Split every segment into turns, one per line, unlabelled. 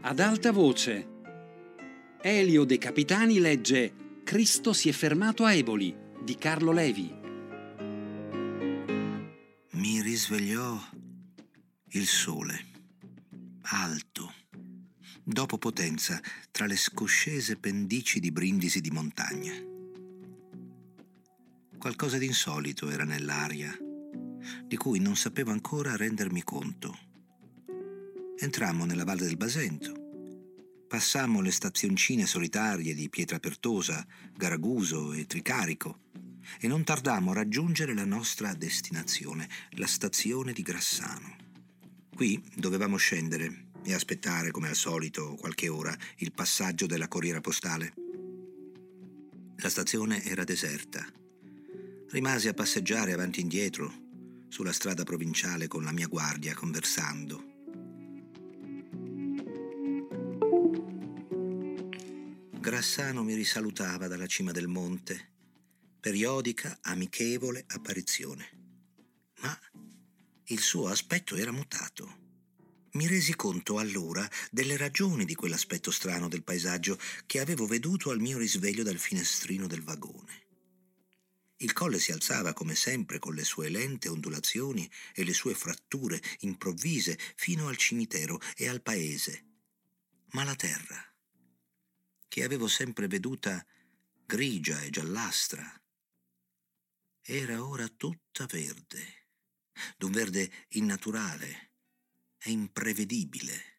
Ad alta voce. Elio De Capitani legge Cristo si è fermato a Eboli di Carlo Levi.
Mi risvegliò il sole, alto, dopo Potenza, tra le scoscese pendici di Brindisi di montagna. Qualcosa di insolito era nell'aria, di cui non sapevo ancora rendermi conto. Entrammo nella Valle del Basento. Passammo le stazioncine solitarie di Pietrapertosa, Garaguso e Tricarico e non tardammo a raggiungere la nostra destinazione, la stazione di Grassano. Qui dovevamo scendere e aspettare, come al solito, qualche ora, il passaggio della corriera postale. La stazione era deserta. Rimasi a passeggiare avanti e indietro sulla strada provinciale con la mia guardia, conversando. Grassano mi risalutava dalla cima del monte, periodica, amichevole apparizione. Ma il suo aspetto era mutato. Mi resi conto allora delle ragioni di quell'aspetto strano del paesaggio che avevo veduto al mio risveglio dal finestrino del vagone. Il colle si alzava come sempre con le sue lente ondulazioni e le sue fratture improvvise fino al cimitero e al paese. Ma la terra, che avevo sempre veduta grigia e giallastra, era ora tutta verde, d'un verde innaturale e imprevedibile.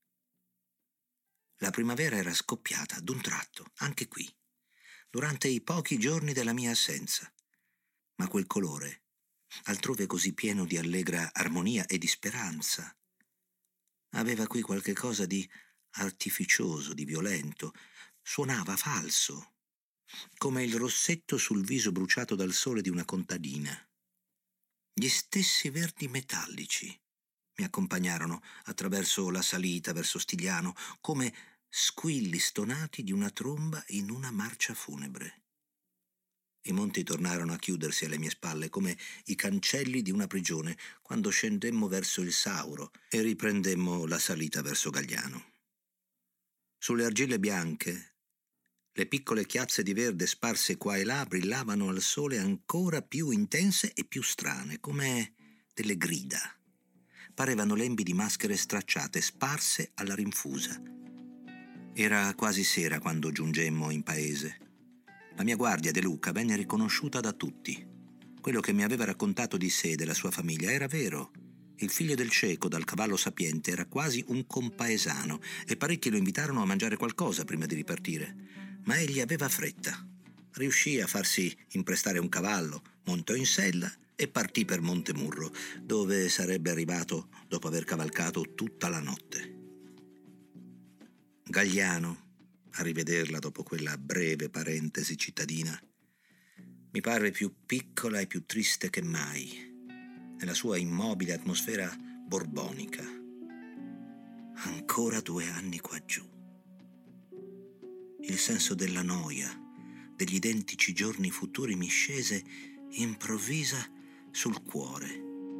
La primavera era scoppiata d'un tratto, anche qui, durante i pochi giorni della mia assenza, ma quel colore, altrove così pieno di allegra armonia e di speranza, aveva qui qualche cosa di artificioso, di violento, suonava falso, come il rossetto sul viso bruciato dal sole di una contadina. Gli stessi verdi metallici mi accompagnarono attraverso la salita verso Stigliano, come squilli stonati di una tromba in una marcia funebre. I monti tornarono a chiudersi alle mie spalle come i cancelli di una prigione quando scendemmo verso il Sauro e riprendemmo la salita verso Gagliano. Sulle argille bianche, le piccole chiazze di verde sparse qua e là brillavano al sole ancora più intense e più strane, come delle grida. Parevano lembi di maschere stracciate, sparse alla rinfusa. Era quasi sera quando giungemmo in paese. La mia guardia De Luca venne riconosciuta da tutti. Quello che mi aveva raccontato di sé e della sua famiglia era vero. Il figlio del cieco dal cavallo sapiente era quasi un compaesano e parecchi lo invitarono a mangiare qualcosa prima di ripartire. Ma egli aveva fretta. Riuscì a farsi imprestare un cavallo, montò in sella e partì per Montemurro, dove sarebbe arrivato dopo aver cavalcato tutta la notte. Gagliano, a rivederla dopo quella breve parentesi cittadina, mi parve più piccola e più triste che mai, nella sua immobile atmosfera borbonica. Ancora 2 anni qua giù. Il senso della noia, degli identici giorni futuri mi scese improvvisa sul cuore.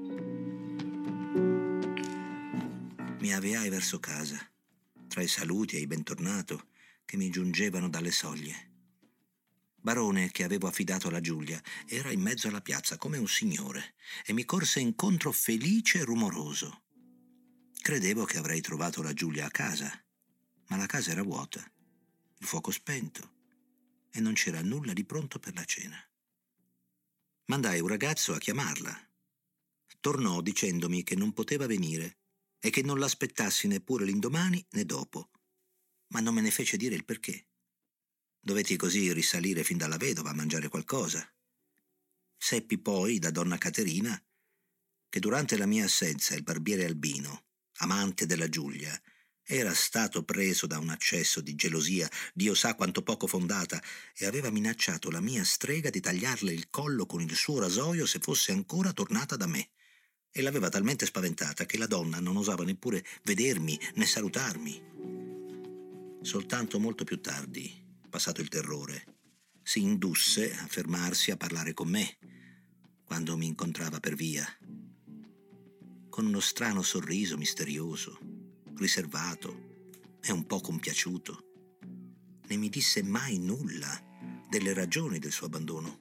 Mi avviai verso casa, tra i saluti e i bentornato che mi giungevano dalle soglie. Barone, che avevo affidato alla Giulia, era in mezzo alla piazza come un signore e mi corse incontro felice e rumoroso. Credevo che avrei trovato la Giulia a casa, ma la casa era vuota, il fuoco spento e non c'era nulla di pronto per la cena. Mandai un ragazzo a chiamarla. Tornò dicendomi che non poteva venire e che non l'aspettassi neppure l'indomani né dopo, ma non me ne fece dire il perché. Dovetti così risalire fin dalla vedova a mangiare qualcosa. Seppi poi da donna Caterina che durante la mia assenza il barbiere Albino, amante della Giulia, era stato preso da un accesso di gelosia, Dio sa quanto poco fondata, e aveva minacciato la mia strega di tagliarle il collo con il suo rasoio se fosse ancora tornata da me. E l'aveva talmente spaventata che la donna non osava neppure vedermi né salutarmi. Soltanto molto più tardi, passato il terrore, si indusse a fermarsi a parlare con me quando mi incontrava per via, con uno strano sorriso misterioso, riservato, e un po' compiaciuto. Ne mi disse mai nulla delle ragioni del suo abbandono.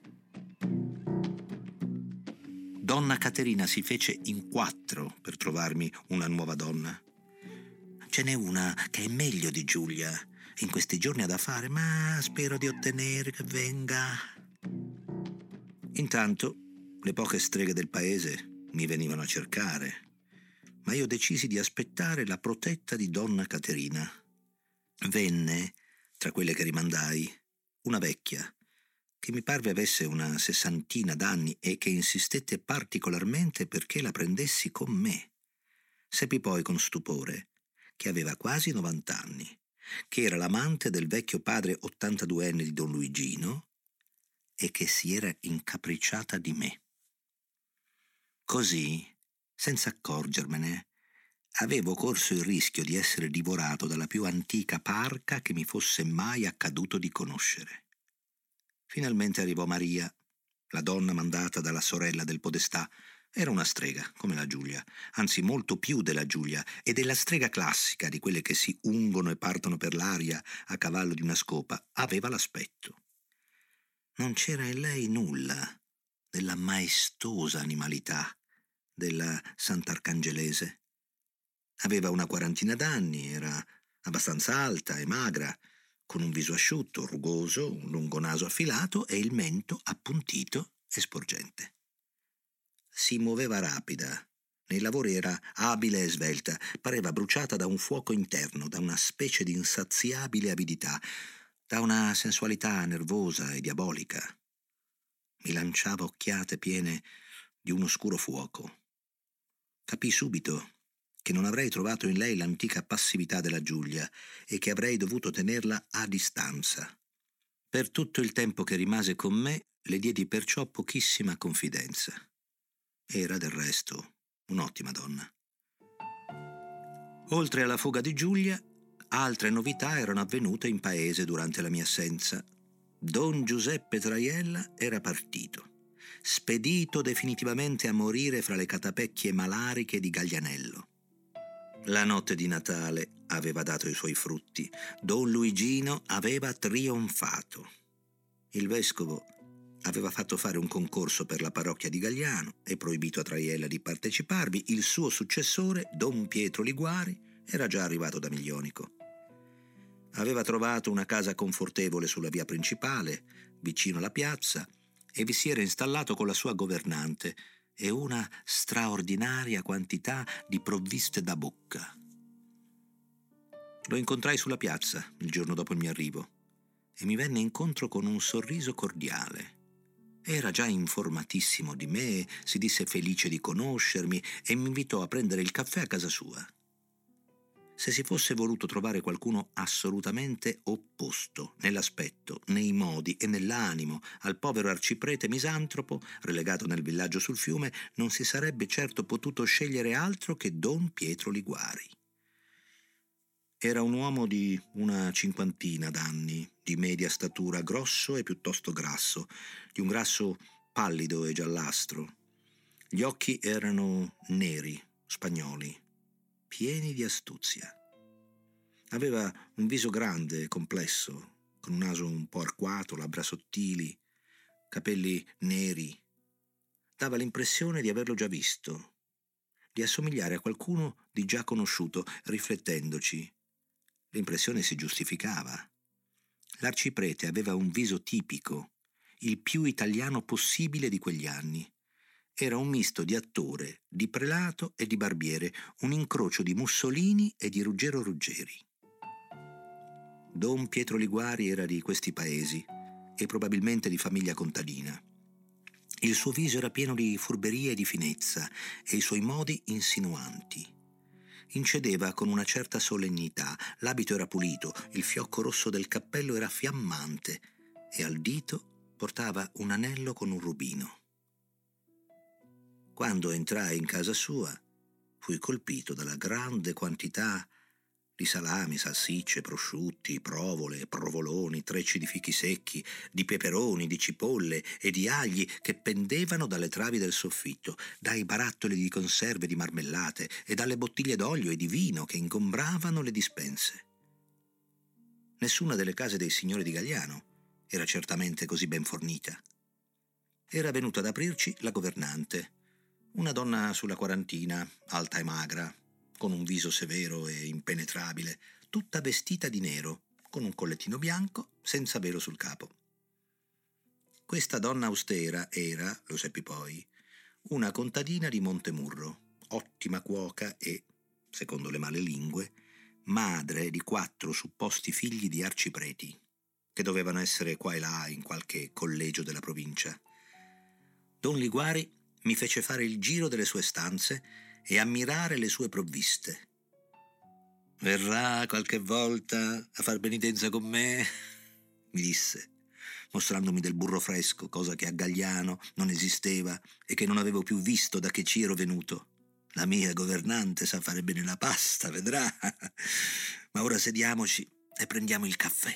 Donna Caterina si fece in 4 per trovarmi una nuova donna. Ce n'è una che è meglio di Giulia. In questi giorni ha da fare, ma spero di ottenere che venga. Intanto, le poche streghe del paese mi venivano a cercare, ma io decisi di aspettare la protetta di Donna Caterina. Venne, tra quelle che rimandai, una vecchia, che mi parve avesse una 60 d'anni e che insistette particolarmente perché la prendessi con me. Seppi poi con stupore che aveva quasi 90 anni, che era l'amante del vecchio padre 82enne di Don Luigino e che si era incapricciata di me. Così, senza accorgermene, avevo corso il rischio di essere divorato dalla più antica parca che mi fosse mai accaduto di conoscere. Finalmente arrivò Maria, la donna mandata dalla sorella del podestà. Era una strega, come la Giulia, anzi molto più della Giulia, e della strega classica, di quelle che si ungono e partono per l'aria a cavallo di una scopa, aveva l'aspetto. Non c'era in lei nulla della maestosa animalità della Sant'Arcangelese. Aveva una 40 d'anni, era abbastanza alta e magra, con un viso asciutto, rugoso, un lungo naso affilato e il mento appuntito e sporgente. Si muoveva rapida, nei lavori era abile e svelta, pareva bruciata da un fuoco interno, da una specie di insaziabile avidità, da una sensualità nervosa e diabolica. Mi lanciava occhiate piene di un oscuro fuoco. Capii subito che non avrei trovato in lei l'antica passività della Giulia e che avrei dovuto tenerla a distanza. Per tutto il tempo che rimase con me le diedi perciò pochissima confidenza. Era del resto un'ottima donna. Oltre alla fuga di Giulia, altre novità erano avvenute in paese durante la mia assenza. Don Giuseppe Traiella era partito, spedito definitivamente a morire fra le catapecchie malariche di Gaglianello. La notte di Natale aveva dato i suoi frutti. Don Luigino aveva trionfato. Il vescovo aveva fatto fare un concorso per la parrocchia di Gagliano e proibito a Traiella di parteciparvi. Il suo successore, Don Pietro Liguari, era già arrivato da Miglionico. Aveva trovato una casa confortevole sulla via principale, vicino alla piazza, e vi si era installato con la sua governante e una straordinaria quantità di provviste da bocca. Lo incontrai sulla piazza il giorno dopo il mio arrivo e mi venne incontro con un sorriso cordiale. Era già informatissimo di me, si disse felice di conoscermi e mi invitò a prendere il caffè a casa sua. Se si fosse voluto trovare qualcuno assolutamente opposto nell'aspetto, nei modi e nell'animo al povero arciprete misantropo relegato nel villaggio sul fiume, non si sarebbe certo potuto scegliere altro che Don Pietro Liguari. Era un uomo di una 50 d'anni, di media statura, grosso e piuttosto grasso, di un grasso pallido e giallastro. Gli occhi erano neri, spagnoli, pieni di astuzia. Aveva un viso grande e complesso, con un naso un po' arcuato, labbra sottili, capelli neri. Dava l'impressione di averlo già visto, di assomigliare a qualcuno di già conosciuto. Riflettendoci, l'impressione si giustificava. L'arciprete aveva un viso tipico, il più italiano possibile di quegli anni. Era un misto di attore, di prelato e di barbiere, un incrocio di Mussolini e di Ruggero Ruggeri. Don Pietro Liguari era di questi paesi e probabilmente di famiglia contadina. Il suo viso era pieno di furberia e di finezza e i suoi modi insinuanti. Incedeva con una certa solennità, l'abito era pulito, il fiocco rosso del cappello era fiammante e al dito portava un anello con un rubino. Quando entrai in casa sua, fui colpito dalla grande quantità di salami, salsicce, prosciutti, provole, provoloni, trecci di fichi secchi, di peperoni, di cipolle e di agli che pendevano dalle travi del soffitto, dai barattoli di conserve di marmellate e dalle bottiglie d'olio e di vino che ingombravano le dispense. Nessuna delle case dei signori di Gagliano era certamente così ben fornita. Era venuta ad aprirci la governante, una donna sulla quarantina, alta e magra, con un viso severo e impenetrabile, tutta vestita di nero, con un collettino bianco, senza velo sul capo. Questa donna austera era, lo seppi poi, una contadina di Montemurro, ottima cuoca e, secondo le male lingue, madre di 4 supposti figli di arcipreti, che dovevano essere qua e là in qualche collegio della provincia. Don Liguori mi fece fare il giro delle sue stanze e ammirare le sue provviste. «Verrà qualche volta a far penitenza con me?» mi disse, mostrandomi del burro fresco, cosa che a Gagliano non esisteva e che non avevo più visto da che ci ero venuto. «La mia governante sa fare bene la pasta, vedrà. Ma ora sediamoci e prendiamo il caffè».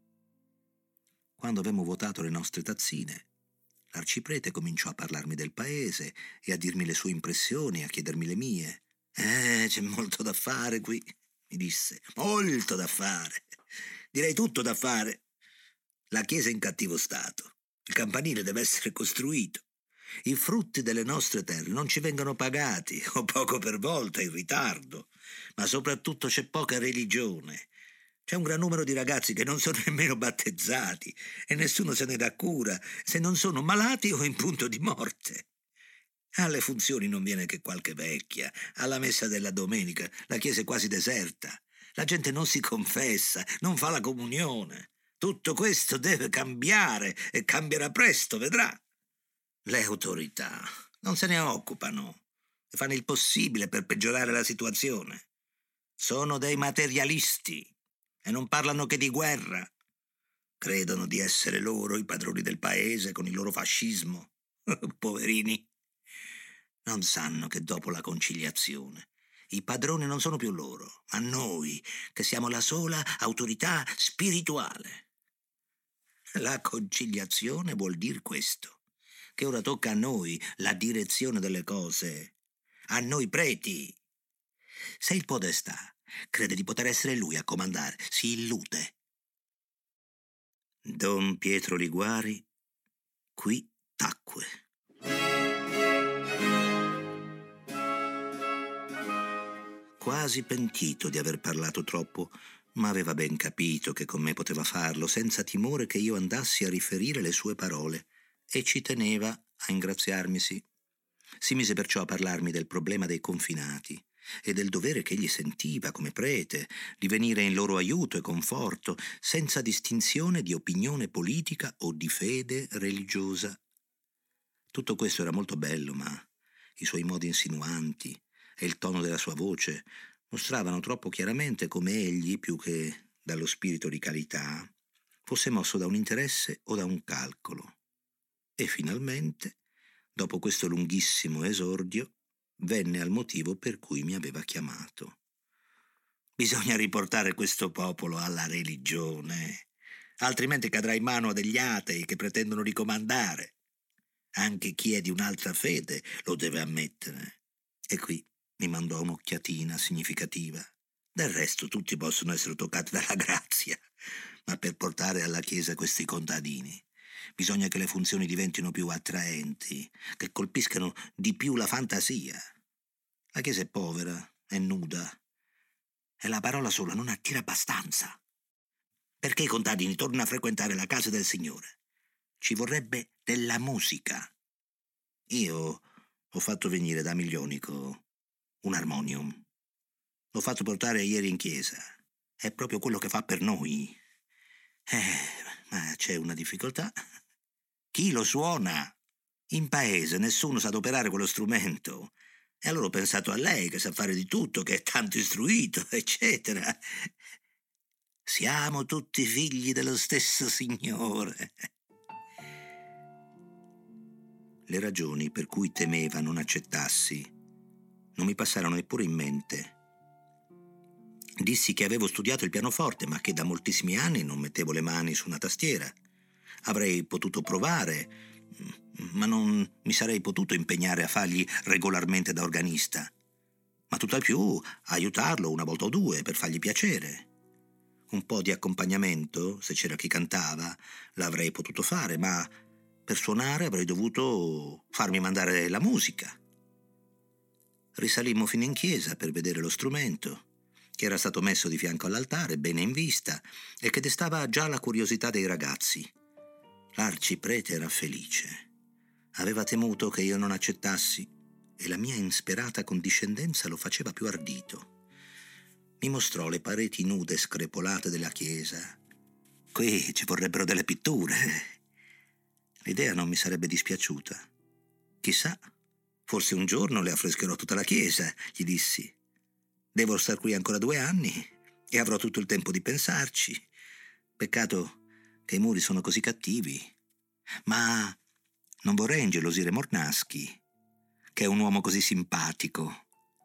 Quando avevamo votato le nostre tazzine, l'arciprete cominciò a parlarmi del paese e a dirmi le sue impressioni, a chiedermi le mie. C'è molto da fare qui», mi disse, «molto da fare. Direi tutto da fare. La chiesa è in cattivo stato, il campanile deve essere costruito, i frutti delle nostre terre non ci vengono pagati, o poco per volta, in ritardo, ma soprattutto c'è poca religione. C'è un gran numero di ragazzi che non sono nemmeno battezzati e nessuno se ne dà cura se non sono malati o in punto di morte. Alle funzioni non viene che qualche vecchia, alla messa della domenica la chiesa è quasi deserta, la gente non si confessa, non fa la comunione. Tutto questo deve cambiare e cambierà presto, vedrà. Le autorità non se ne occupano e fanno il possibile per peggiorare la situazione. Sono dei materialisti e non parlano che di guerra. Credono di essere loro i padroni del paese con il loro fascismo. Poverini. Non sanno che dopo la conciliazione i padroni non sono più loro, ma noi, che siamo la sola autorità spirituale. La conciliazione vuol dire questo, che ora tocca a noi la direzione delle cose, a noi preti. Se il podestà crede di poter essere lui a comandare, si illude. Don Pietro Liguori qui tacque. Quasi pentito di aver parlato troppo, ma aveva ben capito che con me poteva farlo senza timore che io andassi a riferire le sue parole, e ci teneva a ingraziarmisi. Si mise perciò a parlarmi del problema dei confinati e del dovere che egli sentiva come prete di venire in loro aiuto e conforto, senza distinzione di opinione politica o di fede religiosa. Tutto questo era molto bello, ma i suoi modi insinuanti e il tono della sua voce mostravano troppo chiaramente come egli, più che dallo spirito di carità, fosse mosso da un interesse o da un calcolo. E finalmente, dopo questo lunghissimo esordio, venne al motivo per cui mi aveva chiamato. «Bisogna riportare questo popolo alla religione, altrimenti cadrà in mano a degli atei che pretendono di comandare. Anche chi è di un'altra fede lo deve ammettere». E qui mi mandò un'occhiatina significativa. Del resto tutti possono essere toccati dalla grazia, ma per portare alla Chiesa questi contadini bisogna che le funzioni diventino più attraenti, che colpiscano di più la fantasia. La Chiesa è povera, è nuda, e la parola sola non attira abbastanza. Perché i contadini tornano a frequentare la casa del Signore? Ci vorrebbe della musica. Io ho fatto venire da Miglionico un armonium. L'ho fatto portare ieri in chiesa. È proprio quello che fa per noi. Ma c'è una difficoltà. Chi lo suona? In paese nessuno sa adoperare quello strumento. E allora ho pensato a lei, che sa fare di tutto, che è tanto istruito, eccetera. Siamo tutti figli dello stesso Signore. Le ragioni per cui temeva non accettassi non mi passarono neppure in mente. Dissi che avevo studiato il pianoforte, ma che da moltissimi anni non mettevo le mani su una tastiera. Avrei potuto provare, ma non mi sarei potuto impegnare a fargli regolarmente da organista. Ma tutt'al più aiutarlo una volta o due per fargli piacere. Un po' di accompagnamento, se c'era chi cantava, l'avrei potuto fare, ma per suonare avrei dovuto farmi mandare la musica. Risalimmo fino in chiesa per vedere lo strumento, che era stato messo di fianco all'altare, bene in vista, e che destava già la curiosità dei ragazzi. L'arciprete era felice. Aveva temuto che io non accettassi, e la mia insperata condiscendenza lo faceva più ardito. Mi mostrò le pareti nude e screpolate della chiesa. Qui ci vorrebbero delle pitture. L'idea non mi sarebbe dispiaciuta. Chissà, forse un giorno le affrescherò tutta la chiesa, gli dissi. Devo star qui ancora 2 anni e avrò tutto il tempo di pensarci. Peccato che i muri sono così cattivi. Ma non vorrei ingelosire Mornaschi, che è un uomo così simpatico.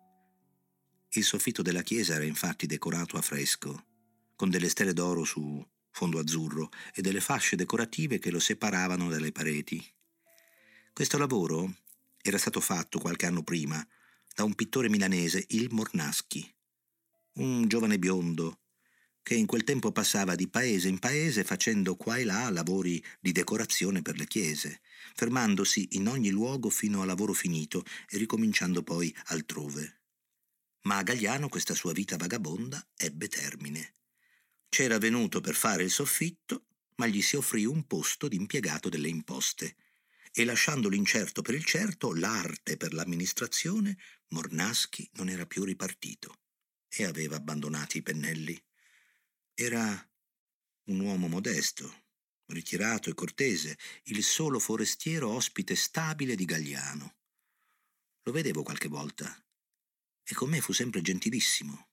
Il soffitto della chiesa era infatti decorato a fresco, con delle stelle d'oro su fondo azzurro e delle fasce decorative che lo separavano dalle pareti. Questo lavoro era stato fatto qualche anno prima da un pittore milanese, il Mornaschi, un giovane biondo che in quel tempo passava di paese in paese facendo qua e là lavori di decorazione per le chiese, fermandosi in ogni luogo fino al lavoro finito e ricominciando poi altrove. Ma a Gagliano questa sua vita vagabonda ebbe termine. C'era venuto per fare il soffitto, ma gli si offrì un posto di impiegato delle imposte, e lasciando l'incerto per il certo, l'arte per l'amministrazione, Mornaschi non era più ripartito e aveva abbandonati i pennelli. Era un uomo modesto, ritirato e cortese, il solo forestiero ospite stabile di Gagliano. Lo vedevo qualche volta e con me fu sempre gentilissimo.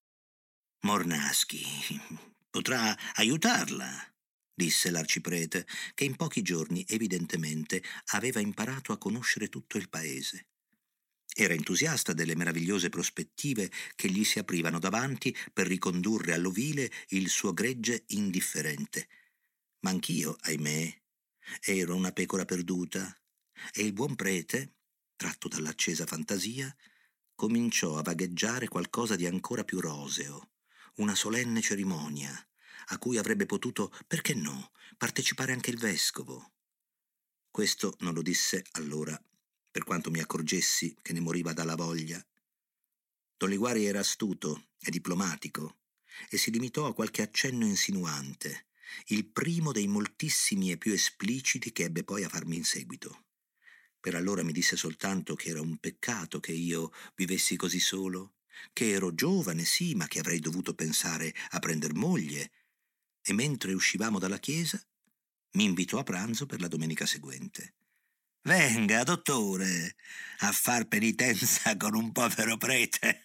Mornaschi potrà aiutarla, disse l'arciprete, che in pochi giorni evidentemente aveva imparato a conoscere tutto il paese. Era entusiasta delle meravigliose prospettive che gli si aprivano davanti per ricondurre all'ovile il suo gregge indifferente. Ma anch'io, ahimè, ero una pecora perduta, e il buon prete, tratto dall'accesa fantasia, cominciò a vagheggiare qualcosa di ancora più roseo, una solenne cerimonia, a cui avrebbe potuto, perché no, partecipare anche il vescovo. Questo non lo disse allora, per quanto mi accorgessi che ne moriva dalla voglia. Don Liguori era astuto e diplomatico e si limitò a qualche accenno insinuante, il primo dei moltissimi e più espliciti che ebbe poi a farmi in seguito. Per allora mi disse soltanto che era un peccato che io vivessi così solo, che ero giovane, sì, ma che avrei dovuto pensare a prender moglie, e mentre uscivamo dalla chiesa mi invitò a pranzo per la domenica seguente. «Venga, dottore, a far penitenza con un povero prete».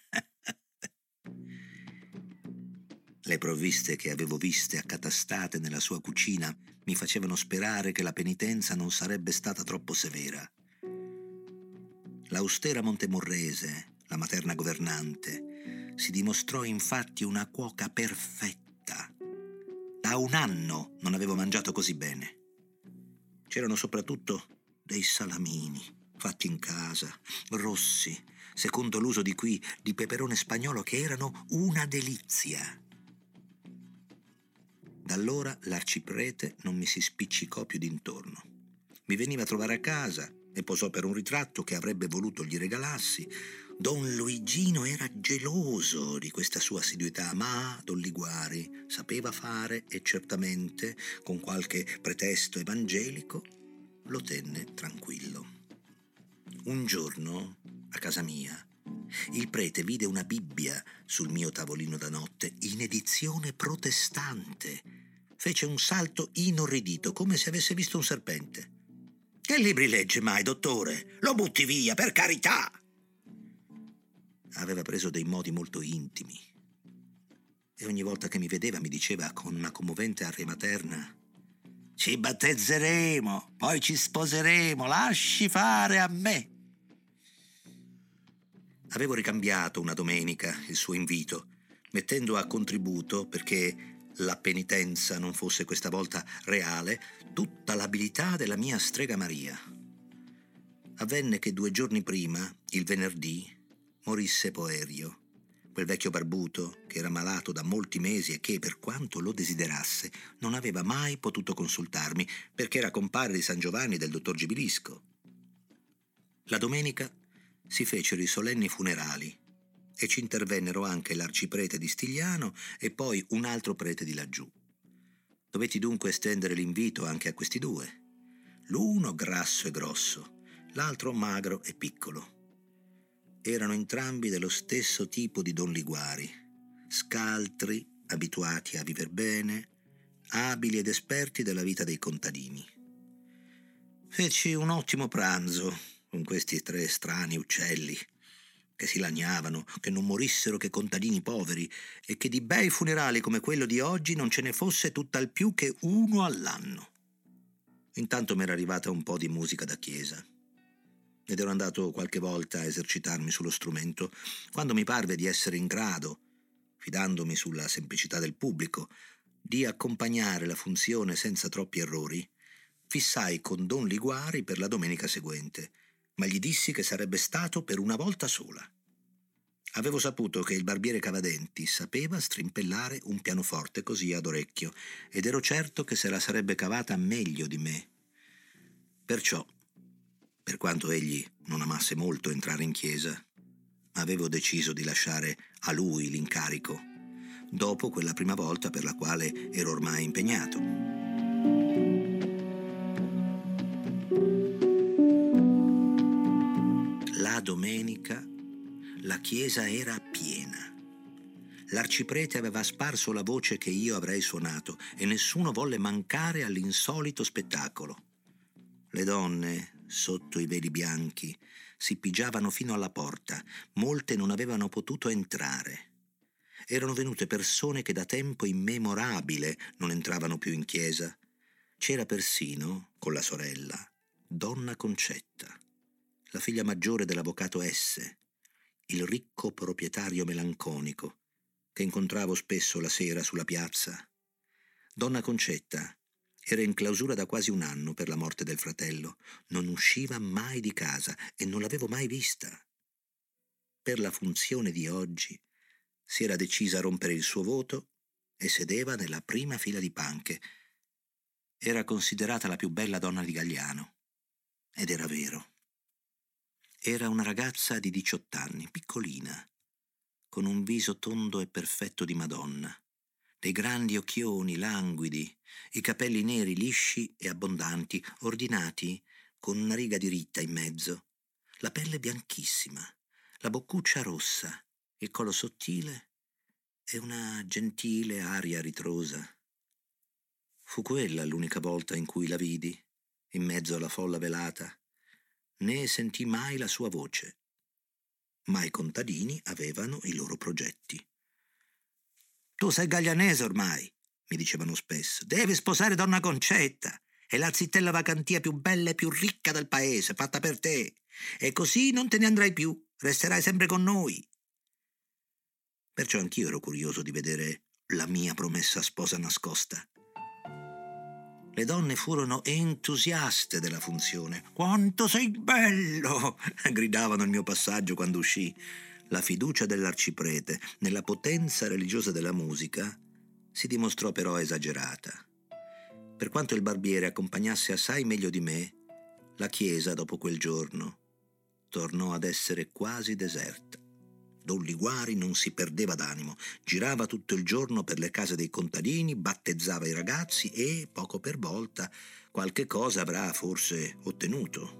Le provviste che avevo viste accatastate nella sua cucina mi facevano sperare che la penitenza non sarebbe stata troppo severa. L'austera Montemorrese, la materna governante, si dimostrò infatti una cuoca perfetta. Da 1 anno non avevo mangiato così bene. C'erano soprattutto dei salamini, fatti in casa, rossi, secondo l'uso di qui, di peperone spagnolo, che erano una delizia. Da allora l'arciprete non mi si spiccicò più d'intorno. Mi veniva a trovare a casa e posò per un ritratto che avrebbe voluto gli regalassi. Don Luigino era geloso di questa sua assiduità, ma Don Liguori sapeva fare e certamente, con qualche pretesto evangelico, lo tenne tranquillo. Un giorno, a casa mia, il prete vide una Bibbia sul mio tavolino da notte in edizione protestante. Fece un salto inorridito, come se avesse visto un serpente. «Che libri legge mai, dottore? Lo butti via, per carità!» Aveva preso dei modi molto intimi e ogni volta che mi vedeva mi diceva con una commovente aria materna: «Ci battezzeremo, poi ci sposeremo, lasci fare a me». Avevo ricambiato una domenica il suo invito, mettendo a contributo, perché la penitenza non fosse questa volta reale, tutta l'abilità della mia strega Maria. Avvenne che 2 giorni prima, il venerdì, morisse Poerio, quel vecchio barbuto che era malato da molti mesi e che, per quanto lo desiderasse, non aveva mai potuto consultarmi perché era compare di San Giovanni del dottor Gibilisco. La domenica si fecero i solenni funerali e ci intervennero anche l'arciprete di Stigliano e poi un altro prete di laggiù. Dovetti dunque estendere l'invito anche a questi due. L'uno grasso e grosso, l'altro magro e piccolo. Erano entrambi dello stesso tipo di Don Liguori, scaltri, abituati a viver bene, abili ed esperti della vita dei contadini. Feci un ottimo pranzo con questi 3 strani uccelli che si lagnavano, che non morissero che contadini poveri e che di bei funerali come quello di oggi non ce ne fosse tutt'al più che uno all'anno. Intanto m'era arrivata un po' di musica da chiesa ed ero andato qualche volta a esercitarmi sullo strumento quando mi parve di essere in grado, fidandomi sulla semplicità del pubblico, di accompagnare la funzione senza troppi errori. Fissai con Don Liguori per la domenica seguente, ma gli dissi che sarebbe stato per una volta sola. Avevo saputo che il barbiere Cavadenti sapeva strimpellare un pianoforte così ad orecchio ed ero certo che se la sarebbe cavata meglio di me. Perciò, per quanto egli non amasse molto entrare in chiesa, avevo deciso di lasciare a lui l'incarico, dopo quella prima volta per la quale ero ormai impegnato. La domenica la chiesa era piena. L'arciprete aveva sparso la voce che io avrei suonato e nessuno volle mancare all'insolito spettacolo. Le donne, sotto i veli bianchi, si pigiavano fino alla porta. Molte non avevano potuto entrare. Erano venute persone che da tempo immemorabile non entravano più in chiesa. C'era persino, con la sorella, donna Concetta, la figlia maggiore dell'avvocato S., il ricco proprietario melanconico, che incontravo spesso la sera sulla piazza. Donna Concetta era in clausura da quasi un anno per la morte del fratello. Non usciva mai di casa e non l'avevo mai vista. Per la funzione di oggi si era decisa a rompere il suo voto e sedeva nella prima fila di panche. Era considerata la più bella donna di Gagliano. Ed era vero. Era una ragazza di 18 anni, piccolina, con un viso tondo e perfetto di Madonna, dei grandi occhioni languidi, i capelli neri lisci e abbondanti, ordinati con una riga diritta in mezzo, la pelle bianchissima, la boccuccia rossa, il collo sottile e una gentile aria ritrosa. Fu quella l'unica volta in cui la vidi, in mezzo alla folla velata. Né sentì mai la sua voce, ma i contadini avevano i loro progetti. «Tu sei gaglianese ormai», mi dicevano spesso, «devi sposare donna Concetta, è la zittella vacantia più bella e più ricca del paese, fatta per te, e così non te ne andrai più, resterai sempre con noi». Perciò anch'io ero curioso di vedere la mia promessa sposa nascosta. Le donne furono entusiaste della funzione. «Quanto sei bello!» gridavano al mio passaggio quando uscì. La fiducia dell'arciprete nella potenza religiosa della musica si dimostrò però esagerata. Per quanto il barbiere accompagnasse assai meglio di me, la chiesa, dopo quel giorno, tornò ad essere quasi deserta. Don Liguori non si perdeva d'animo, girava tutto il giorno per le case dei contadini, battezzava i ragazzi e, poco per volta, qualche cosa avrà forse ottenuto.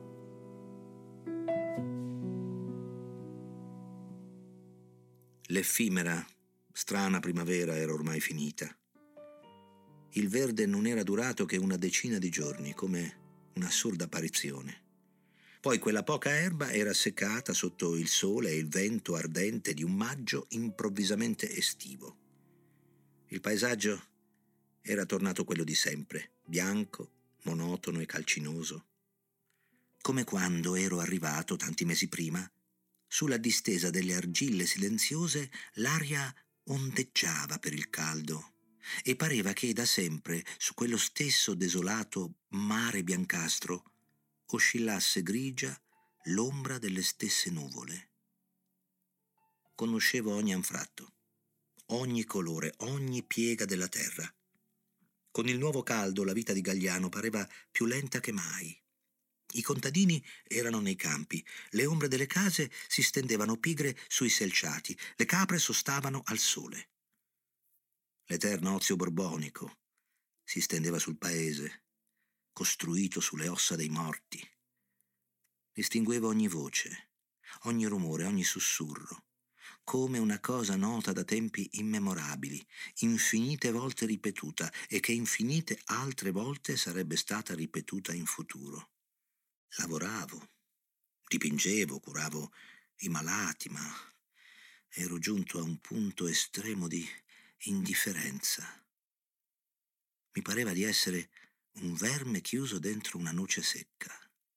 L'effimera, strana primavera era ormai finita. Il verde non era durato che una decina di giorni, come un'assurda apparizione. Poi quella poca erba era seccata sotto il sole e il vento ardente di un maggio improvvisamente estivo. Il paesaggio era tornato quello di sempre, bianco, monotono e calcinoso. Come quando ero arrivato tanti mesi prima, sulla distesa delle argille silenziose l'aria ondeggiava per il caldo e pareva che da sempre su quello stesso desolato mare biancastro oscillasse grigia l'ombra delle stesse nuvole. conoscevo ogni anfratto, ogni colore, ogni piega della terra. Con il nuovo caldo la vita di Gagliano pareva più lenta che mai. I contadini erano nei campi, le ombre delle case si stendevano pigre sui selciati, le capre sostavano al sole. L'eterno ozio borbonico si stendeva sul paese, costruito sulle ossa dei morti. Distinguevo ogni voce, ogni rumore, ogni sussurro, come una cosa nota da tempi immemorabili, infinite volte ripetuta e che infinite altre volte sarebbe stata ripetuta in futuro. Lavoravo, dipingevo, curavo i malati, ma ero giunto a un punto estremo di indifferenza. Mi pareva di essere un verme chiuso dentro una noce secca,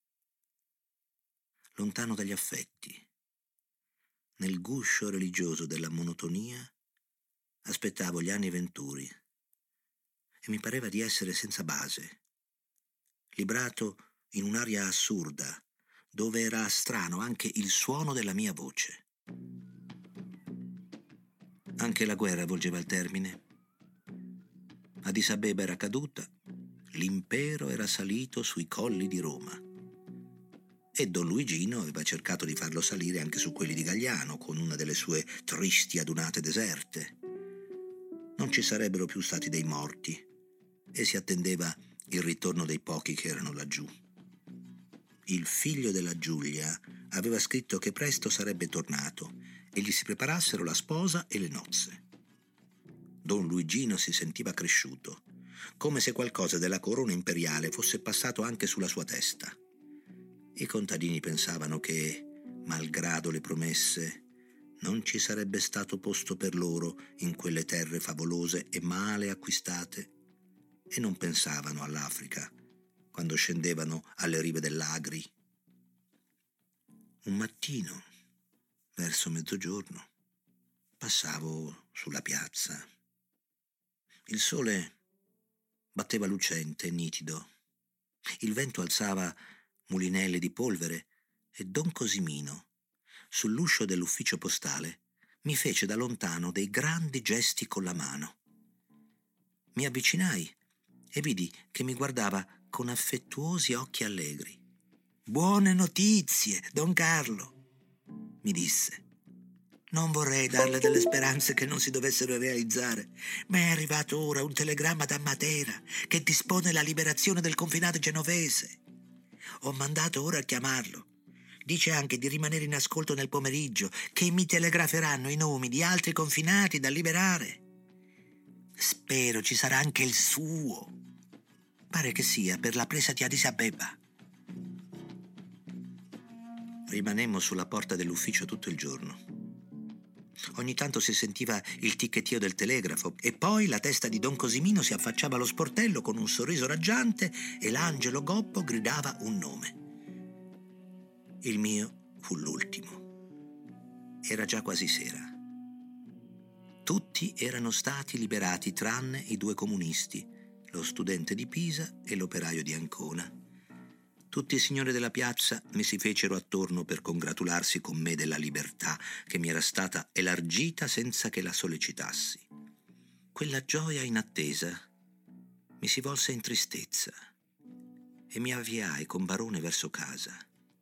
lontano dagli affetti. Nel guscio religioso della monotonia aspettavo gli anni venturi e mi pareva di essere senza base, librato in un'aria assurda, dove era strano anche il suono della mia voce. Anche la guerra volgeva al termine. Addis Abeba era caduta, l'impero era salito sui colli di Roma e Don Luigino aveva cercato di farlo salire anche su quelli di Gagliano con una delle sue tristi adunate deserte. Non ci sarebbero più stati dei morti e si attendeva il ritorno dei pochi che erano laggiù. Il figlio della Giulia aveva scritto che presto sarebbe tornato e gli si preparassero la sposa e le nozze. Don Luigino si sentiva cresciuto, come se qualcosa della corona imperiale fosse passato anche sulla sua testa. I contadini pensavano che, malgrado le promesse, non ci sarebbe stato posto per loro in quelle terre favolose e male acquistate, e non pensavano all'Africa quando scendevano alle rive dell'Agri. Un mattino, verso mezzogiorno, passavo sulla piazza. Il sole batteva lucente e nitido. Il vento alzava mulinelli di polvere e Don Cosimino, sull'uscio dell'ufficio postale, mi fece da lontano dei grandi gesti con la mano. Mi avvicinai e vidi che mi guardava con affettuosi occhi allegri. «Buone notizie, Don Carlo», mi disse. «Non vorrei darle delle speranze che non si dovessero realizzare, ma è arrivato ora un telegramma da Matera che dispone la liberazione del confinato genovese. Ho mandato ora a chiamarlo. Dice anche di rimanere in ascolto nel pomeriggio, che mi telegraferanno i nomi di altri confinati da liberare. Spero ci sarà anche il suo. Pare che sia per la presa di Addis Abeba». Rimanemmo sulla porta dell'ufficio tutto il giorno. Ogni tanto si sentiva il ticchettio del telegrafo e poi la testa di Don Cosimino si affacciava allo sportello con un sorriso raggiante e l'angelo gobbo gridava un nome. Il mio fu l'ultimo. Era già quasi sera. Tutti erano stati liberati tranne i 2 comunisti, lo studente di Pisa e l'operaio di Ancona. Tutti i signori della piazza mi si fecero attorno per congratularsi con me della libertà che mi era stata elargita senza che la sollecitassi. Quella gioia inattesa mi si volse in tristezza e mi avviai con Barone verso casa.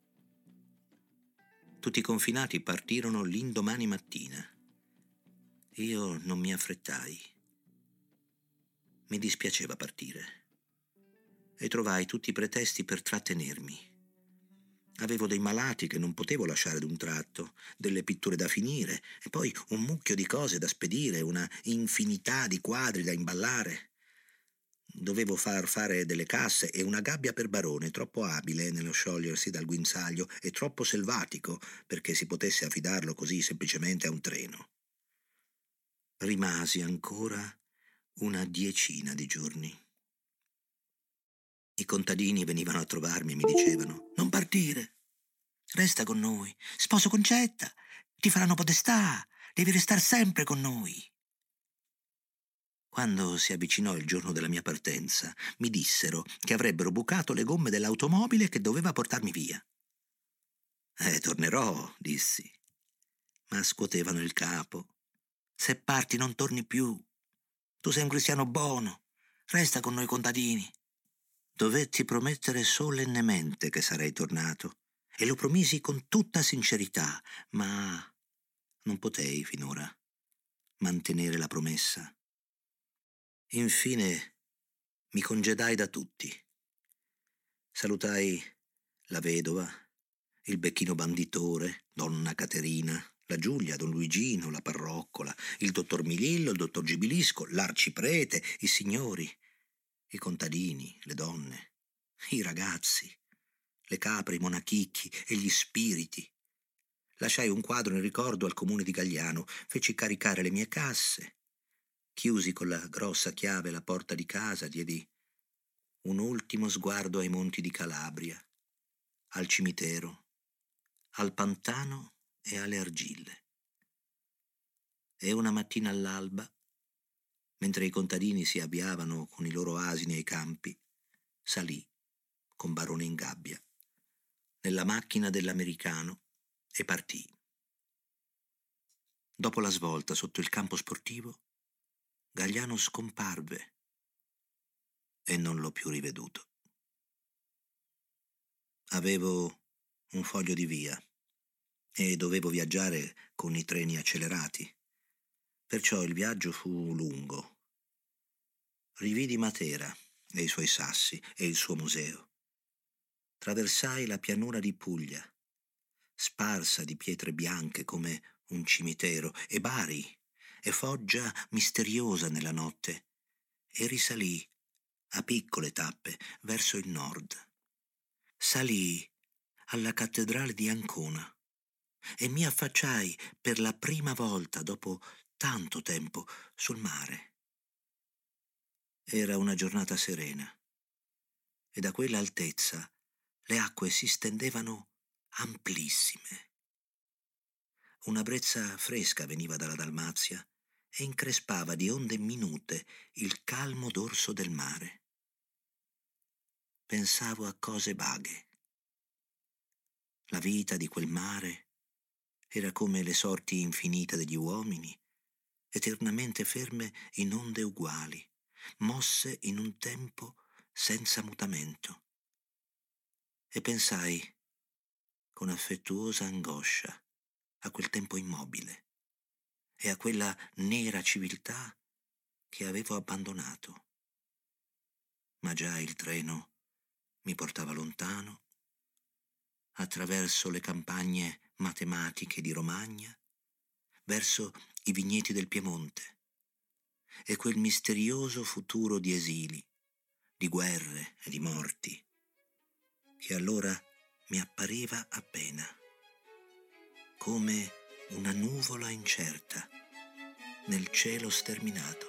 Tutti i confinati partirono l'indomani mattina. Io non mi affrettai. Mi dispiaceva partire e trovai tutti i pretesti per trattenermi. Avevo dei malati che non potevo lasciare d'un tratto, delle pitture da finire e poi un mucchio di cose da spedire, una infinità di quadri da imballare. Dovevo far fare delle casse e una gabbia per Barone, troppo abile nello sciogliersi dal guinzaglio e troppo selvatico perché si potesse affidarlo così semplicemente a un treno. Rimasi ancora una 10 di giorni. I contadini venivano a trovarmi e mi dicevano: «Non partire, resta con noi, sposo Concetta, ti faranno podestà, devi restare sempre con noi». Quando si avvicinò il giorno della mia partenza, mi dissero che avrebbero bucato le gomme dell'automobile che doveva portarmi via. Tornerò», dissi, ma scuotevano il capo. Se parti non torni più. Tu sei un cristiano buono, resta con noi contadini. Dovetti promettere solennemente che sarei tornato e lo promisi con tutta sincerità, ma non potei finora mantenere la promessa. Infine mi congedai da tutti. Salutai la vedova, il becchino banditore, donna Caterina, la Giulia, don Luigino, la parroccola, il dottor Milillo, il dottor Gibilisco, l'arciprete, i signori, i contadini, le donne, i ragazzi, le capre, i monachicchi e gli spiriti. Lasciai un quadro in ricordo al comune di Gagliano, feci caricare le mie casse, chiusi con la grossa chiave la porta di casa, diedi un ultimo sguardo ai monti di Calabria, al cimitero, al pantano e alle argille. E una mattina all'alba, mentre i contadini si avviavano con i loro asini ai campi, salì, con Barone in gabbia, nella macchina dell'americano e partì. Dopo la svolta sotto il campo sportivo, Gagliano scomparve e non l'ho più riveduto. Avevo un foglio di via e dovevo viaggiare con i treni accelerati. Perciò il viaggio fu lungo. Rividi Matera e i suoi sassi e il suo museo. Traversai la pianura di Puglia, sparsa di pietre bianche come un cimitero, e Bari, e Foggia misteriosa nella notte, e risalì a piccole tappe verso il nord. Salii alla cattedrale di Ancona e mi affacciai per la prima volta dopo tanto tempo sul mare. Era una giornata serena e da quella altezza le acque si stendevano amplissime. Una brezza fresca veniva dalla Dalmazia e increspava di onde minute il calmo dorso del mare. Pensavo a cose vaghe. La vita di quel mare era come le sorti infinite degli uomini, eternamente ferme in onde uguali, mosse in un tempo senza mutamento. E pensai con affettuosa angoscia a quel tempo immobile e a quella nera civiltà che avevo abbandonato. Ma già il treno mi portava lontano, attraverso le campagne matematiche di Romagna, verso i vigneti del Piemonte, e quel misterioso futuro di esili, di guerre e di morti, che allora mi appariva appena, come una nuvola incerta nel cielo sterminato.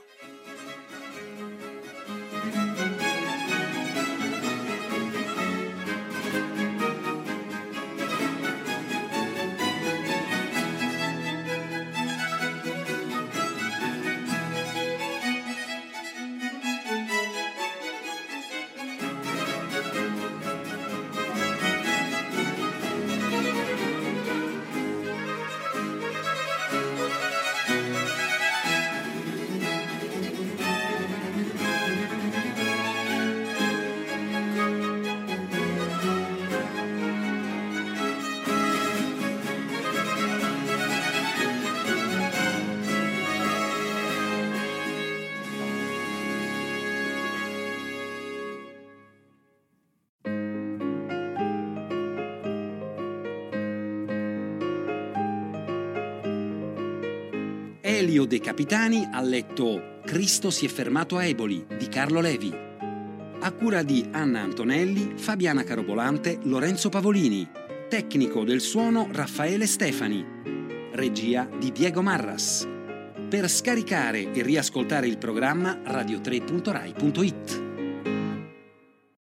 Elio De Capitani ha letto Cristo si è fermato a Eboli di Carlo Levi, a cura di Anna Antonelli, Fabiana Carobolante, Lorenzo Pavolini, tecnico del suono Raffaele Stefani, regia di Diego Marras. Per scaricare e riascoltare il programma radio3.rai.it.